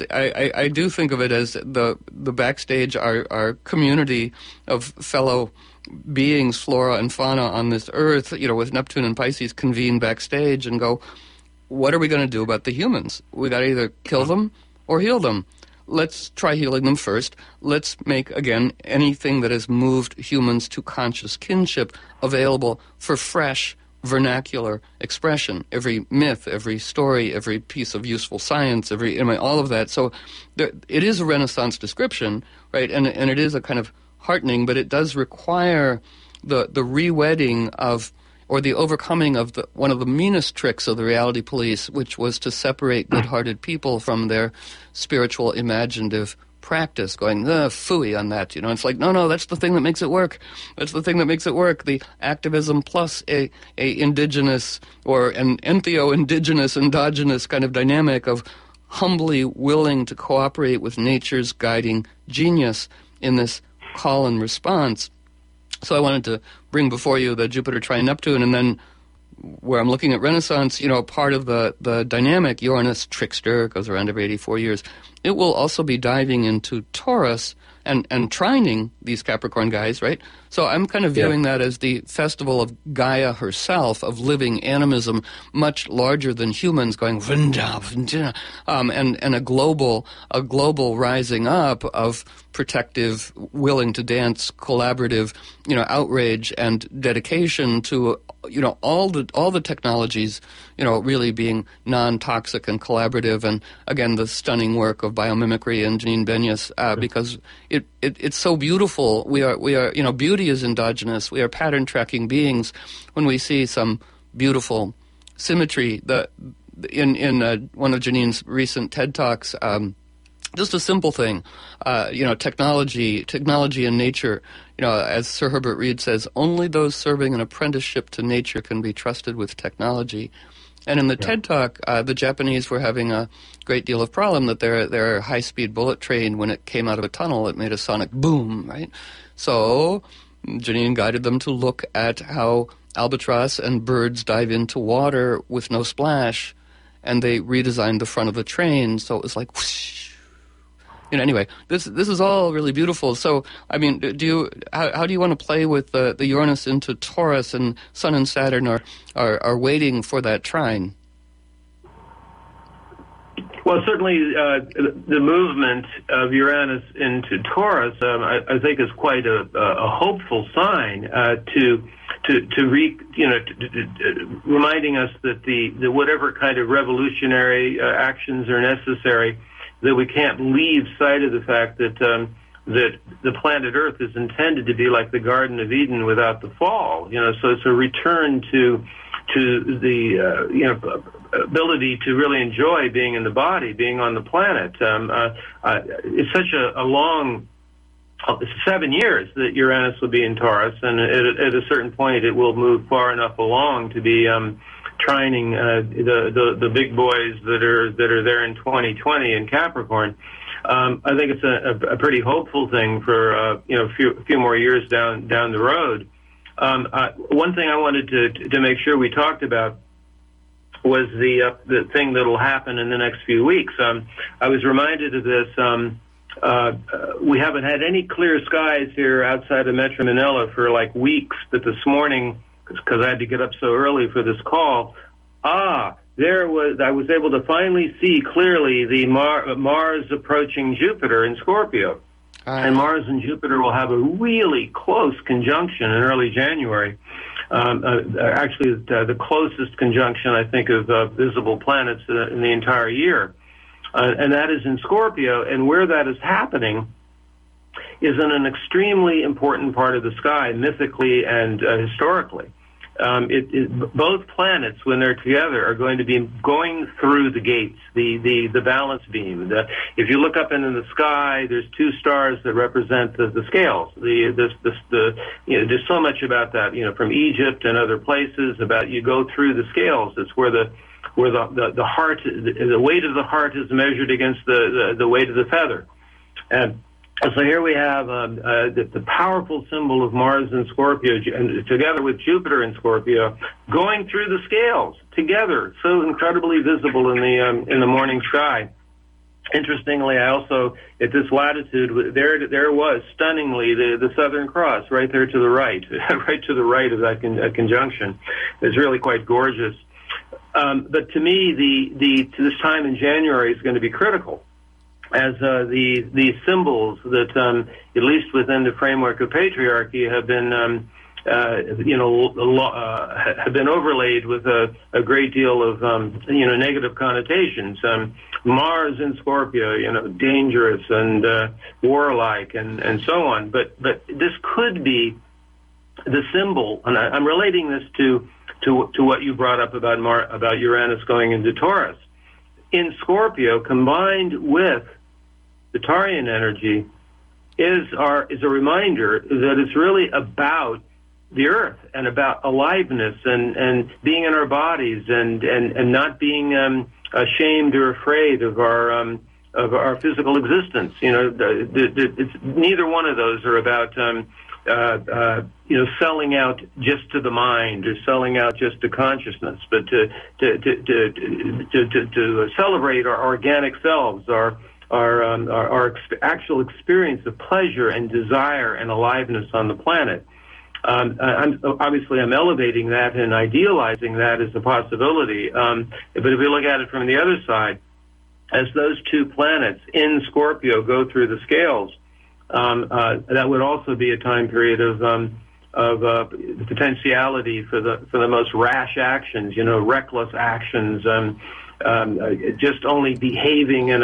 Speaker 1: I do think of it as the backstage, our community of fellow beings, flora and fauna on this earth, with Neptune and Pisces convene backstage and go, what are we going to do about the humans? We got to either kill them or heal them. Let's try healing them first. Let's make, again, anything that has moved humans to conscious kinship available for fresh vernacular expression. Every myth, every story, every piece of useful science, all of that. So it is a Renaissance description, right? And it is a kind of heartening, but it does require the re-wedding of, or the overcoming of one of the meanest tricks of the reality police, which was to separate good-hearted people from their spiritual, imaginative practice, going, phooey on that. It's like, no, that's the thing that makes it work. That's the thing that makes it work. The activism plus a indigenous or an entheoindigenous, endogenous kind of dynamic of humbly willing to cooperate with nature's guiding genius in this call and response. So I wanted to bring before you the Jupiter trine-Neptune, and then where I'm looking at Renaissance, part of the dynamic, Uranus trickster, goes around every 84 years. It will also be diving into Taurus and trining these Capricorn guys, right? So I'm kind of viewing that as the festival of Gaia herself, of living animism, much larger than humans, going and a global rising up of protective, willing to dance, collaborative, outrage and dedication to all the technologies, really being non-toxic and collaborative, and again the stunning work of biomimicry and Janine Benyus, because it's so beautiful. We are beauty is endogenous. We are pattern tracking beings. When we see some beautiful symmetry, in one of Janine's recent TED Talks, just a simple thing, technology and nature. As Sir Herbert Reed says, only those serving an apprenticeship to nature can be trusted with technology. And in the TED Talk, the Japanese were having a great deal of problem that their high-speed bullet train, when it came out of a tunnel, it made a sonic boom, right? So Janine guided them to look at how albatross and birds dive into water with no splash, and they redesigned the front of the train, so it was like whoosh. Anyway, this is all really beautiful. So, I mean, how do you want to play with the Uranus into Taurus, and Sun and Saturn are waiting for that trine?
Speaker 2: Well, certainly the movement of Uranus into Taurus, I think, is quite a hopeful sign reminding us that the whatever kind of revolutionary actions are necessary, that we can't leave sight of the fact that that the planet Earth is intended to be like the Garden of Eden without the fall. So it's a return to the ability to really enjoy being in the body, being on the planet. It's such a long 7 years that Uranus will be in Taurus, and at a certain point it will move far enough along to be trining the big boys that are there in 2020 in Capricorn. I think it's a pretty hopeful thing for a few more years down the road. One thing I wanted to make sure we talked about was the thing that'll happen in the next few weeks. I was reminded of this. We haven't had any clear skies here outside of Metro Manila for like weeks, but this morning, because I had to get up so early for this call, I was able to finally see clearly the Mars approaching Jupiter in Scorpio. And Mars and Jupiter will have a really close conjunction in early January. Actually, the closest conjunction, I think, of visible planets in the entire year. And that is in Scorpio. And where that is happening is in an extremely important part of the sky, mythically and historically. Both planets, when they're together, are going to be going through the gates, the balance beam. If you look up into the sky, there's two stars that represent the scales. There's so much about that, from Egypt and other places, about you go through the scales. It's where the heart, the weight of the heart is measured against the weight of the feather. And so here we have the powerful symbol of Mars in Scorpio, and together with Jupiter in Scorpio, going through the scales together, so incredibly visible in the morning sky. Interestingly, I also, at this latitude, there was stunningly the Southern Cross right there to the right, right to the right of that conjunction. It's really quite gorgeous. But to me, this time in January is going to be critical, as the symbols that, at least within the framework of patriarchy, have been have been overlaid with a great deal of negative connotations. Mars in Scorpio, dangerous and warlike and so on. But this could be the symbol, and I'm relating this to what you brought up about Uranus going into Taurus. In Scorpio, combined with the Taurean energy, is a reminder that it's really about the Earth and about aliveness and being in our bodies and not being ashamed or afraid of our physical existence. It's neither one of those are about selling out just to the mind or selling out just to consciousness, but to celebrate our organic selves, our actual experience of pleasure and desire and aliveness on the planet. I'm elevating that and idealizing that as a possibility. But if we look at it from the other side, as those two planets in Scorpio go through the scales, that would also be a time period of potentiality for the most rash actions, reckless actions, just only behaving in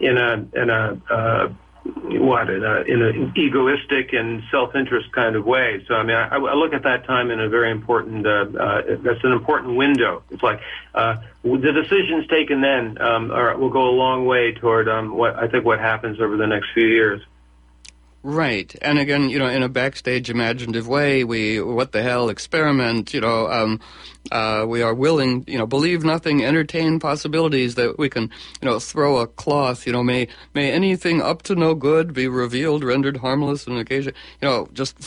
Speaker 2: an egoistic and self-interest kind of way. So, I look at that time in a very important, that's an important window. It's like the decisions taken then will go a long way toward what happens over the next few years.
Speaker 1: Right. And again, in a backstage imaginative way, we, what the hell, experiment, we are willing, believe nothing, entertain possibilities that we can, throw a cloth, may anything up to no good be revealed, rendered harmless on occasion, just,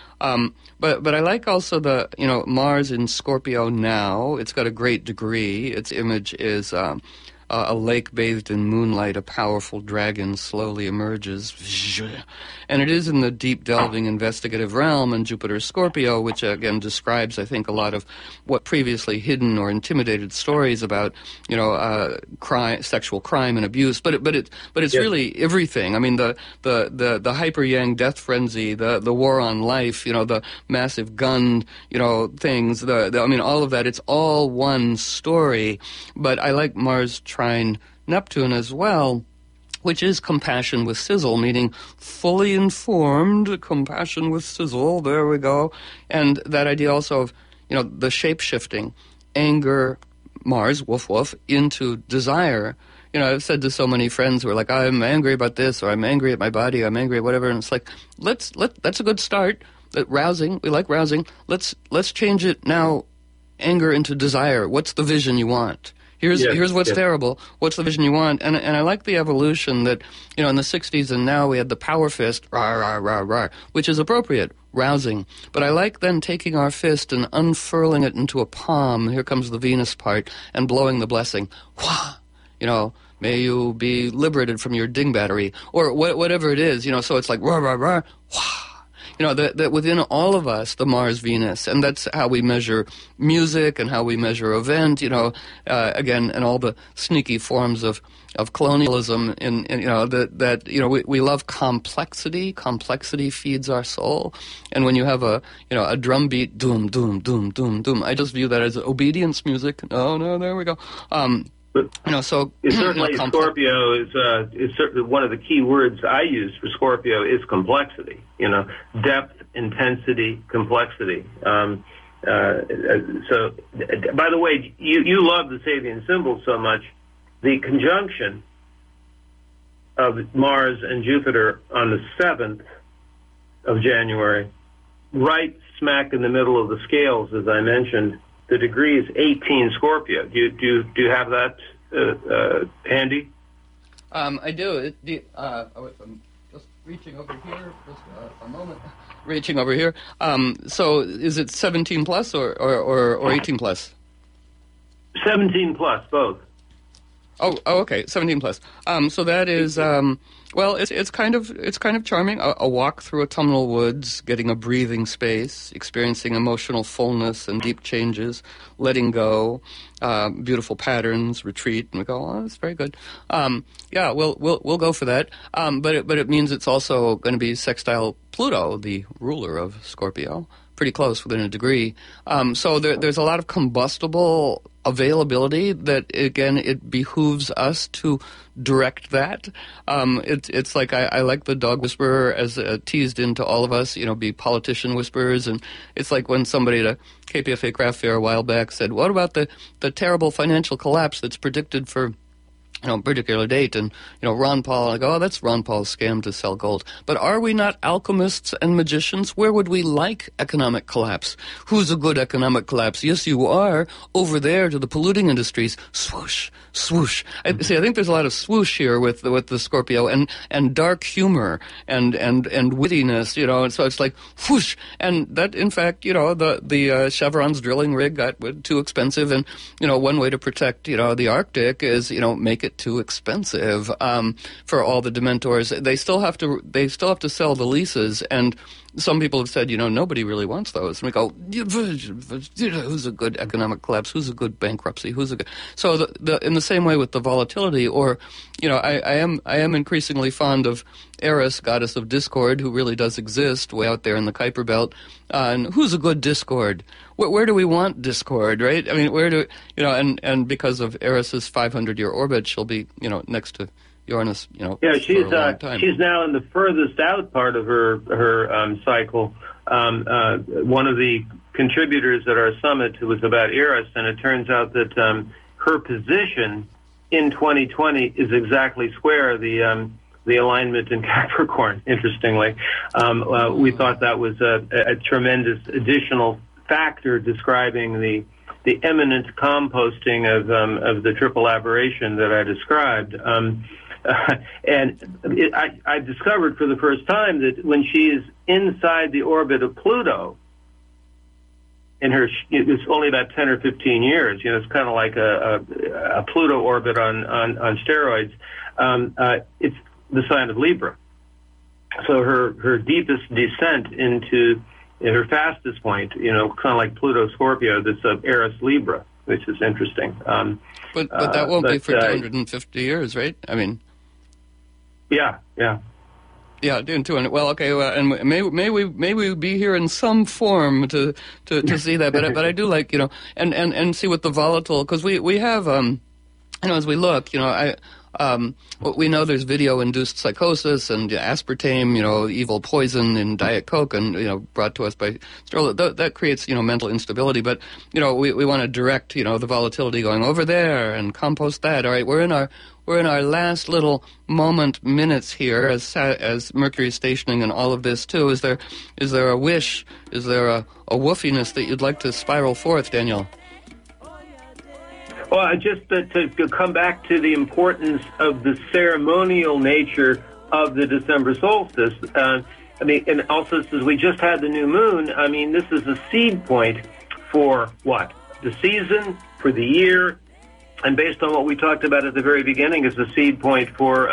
Speaker 1: but I like also the, Mars in Scorpio now. It's got a great degree. Its image is, a lake bathed in moonlight, a powerful dragon slowly emerges. And it is in the deep delving investigative realm, and Jupiter Scorpio, which again describes, I think, a lot of what previously hidden or intimidated stories about, crime, sexual crime and abuse. But it's yes. Really everything. The hyper yang death frenzy, the war on life, the massive gun, things. All of that. It's all one story. But I like Mars trine Neptune as well, which is compassion with sizzle, meaning fully informed compassion with sizzle. There we go. And that idea also of, the shape-shifting, anger, Mars, woof woof, into desire. I've said to so many friends who are like, I'm angry about this, or I'm angry at my body, I'm angry at whatever, and it's like, that's a good start. Rousing, we like rousing. Let's change it now, anger into desire. What's the vision you want? Here's what's terrible. What's the vision you want? And I like the evolution that, in the 60s and now we had the power fist, rah, rah, rah, rah, which is appropriate, rousing. But I like then taking our fist and unfurling it into a palm, here comes the Venus part, and blowing the blessing. Wah! May you be liberated from your ding battery, or whatever it is, so it's like, rah, rah, rah, wah! That within all of us, the Mars-Venus, and that's how we measure music and how we measure event, again, and all the sneaky forms of colonialism, we love complexity. Complexity feeds our soul. And when you have a drum beat, doom, doom, doom, doom, doom, I just view that as obedience music. No, there we go. So
Speaker 2: certainly Scorpio is certainly one of the key words I use for Scorpio is complexity. Depth, intensity, complexity. So, by the way, you love the Sabian symbol so much. The conjunction of Mars and Jupiter on the 7th of January, right smack in the middle of the scales, as I mentioned. The degree is 18 Scorpio. Do you have that handy?
Speaker 1: I do. I'm just reaching over here. Just a moment. Reaching over here. So is it 17 plus or 18 plus?
Speaker 2: 17 plus, both.
Speaker 1: Oh, okay, 17 plus. So that is, it's kind of charming. A walk through autumnal woods, getting a breathing space, experiencing emotional fullness and deep changes, letting go, beautiful patterns, retreat, and we go, oh, that's very good. We'll go for that. But it means it's also going to be sextile Pluto, the ruler of Scorpio. Pretty close, within a degree. So there's a lot of combustible availability that, again, it behooves us to direct that. It's like I like the dog whisperer as teased into all of us, be politician whisperers. And it's like when somebody at a KPFA craft fair a while back said, what about the terrible financial collapse that's predicted for particular date, and, Ron Paul, I go, oh, that's Ron Paul's scam to sell gold. But are we not alchemists and magicians? Where would we like economic collapse? Who's a good economic collapse? Yes, you are over there to the polluting industries. Swoosh, swoosh. I think there's a lot of swoosh here with the Scorpio, and dark humor and wittiness, and so it's like whoosh. And that, in fact, the Chevron's drilling rig got too expensive, and, one way to protect, the Arctic is, make it too expensive for all the Dementors. They still have to sell the leases, and some people have said, nobody really wants those. And we go, who's a good economic collapse? Who's a good bankruptcy? So in the same way with the volatility, or, I am increasingly fond of Eris, goddess of discord, who really does exist way out there in the Kuiper Belt. And who's a good discord? Where do we want discord, right? I mean, where do, and because of Eris's 500-year orbit, she'll be, next to Uranus,
Speaker 2: Yeah, she's now in the furthest out part of her cycle. One of the contributors at our summit was about Eris, and it turns out that her position in 2020 is exactly square the alignment in Capricorn. Interestingly, we thought that was a tremendous additional factor describing the eminent composting of the triple aberration that I described. I discovered for the first time that when she is inside the orbit of Pluto, it's only about 10 or 15 years. It's kind of like a Pluto orbit on steroids. It's the sign of Libra. So her deepest descent into her fastest point, kind of like Pluto Scorpio, this Eris Libra, which is interesting.
Speaker 1: But that won't be for 250 years, right? I mean.
Speaker 2: Yeah.
Speaker 1: Yeah, doing 200. Well, okay, and may we be here in some form to see that. But I do like, and see what the volatile, because we have as we look, we know there's video-induced psychosis and aspartame, evil poison in Diet Coke, and brought to us by Sterling. That creates mental instability. But we want to direct the volatility going over there and compost that. All right, we're in our last little minutes here as Mercury is stationing and all of this too. Is there a wish? Is there a woofiness that you'd like to spiral forth, Daniel?
Speaker 2: Well, just to come back to the importance of the ceremonial nature of the December solstice. And also since we just had the new moon, this is a seed point for what? The season, for the year, and based on what we talked about at the very beginning, is a seed point for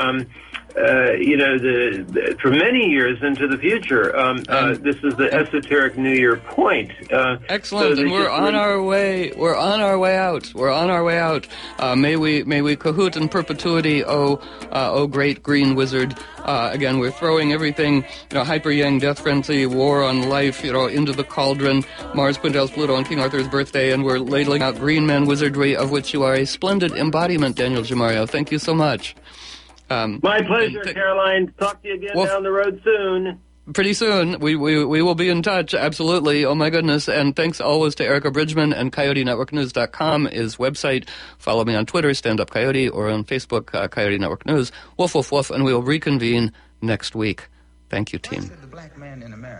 Speaker 2: for many years into the future. This is the esoteric New Year point.
Speaker 1: Excellent, and we're on our way. We're on our way out. May we cahoot in perpetuity, oh great green wizard. Again, we're throwing everything, hyper yang, death frenzy, war on life, into the cauldron. Mars, Quintels, Pluto, and King Arthur's birthday, and we're ladling out green man wizardry, of which you are a splendid embodiment, Daniel Gemario. Thank you so much.
Speaker 2: My pleasure, Caroline. Talk to you again down the road soon.
Speaker 1: Pretty soon. We will be in touch, absolutely. Oh, my goodness. And thanks always to Erica Bridgman, and CoyoteNetworkNews.com is website. Follow me on Twitter, Stand Up Coyote, or on Facebook, Coyote Network News. Woof, woof, woof, and we will reconvene next week. Thank you, team.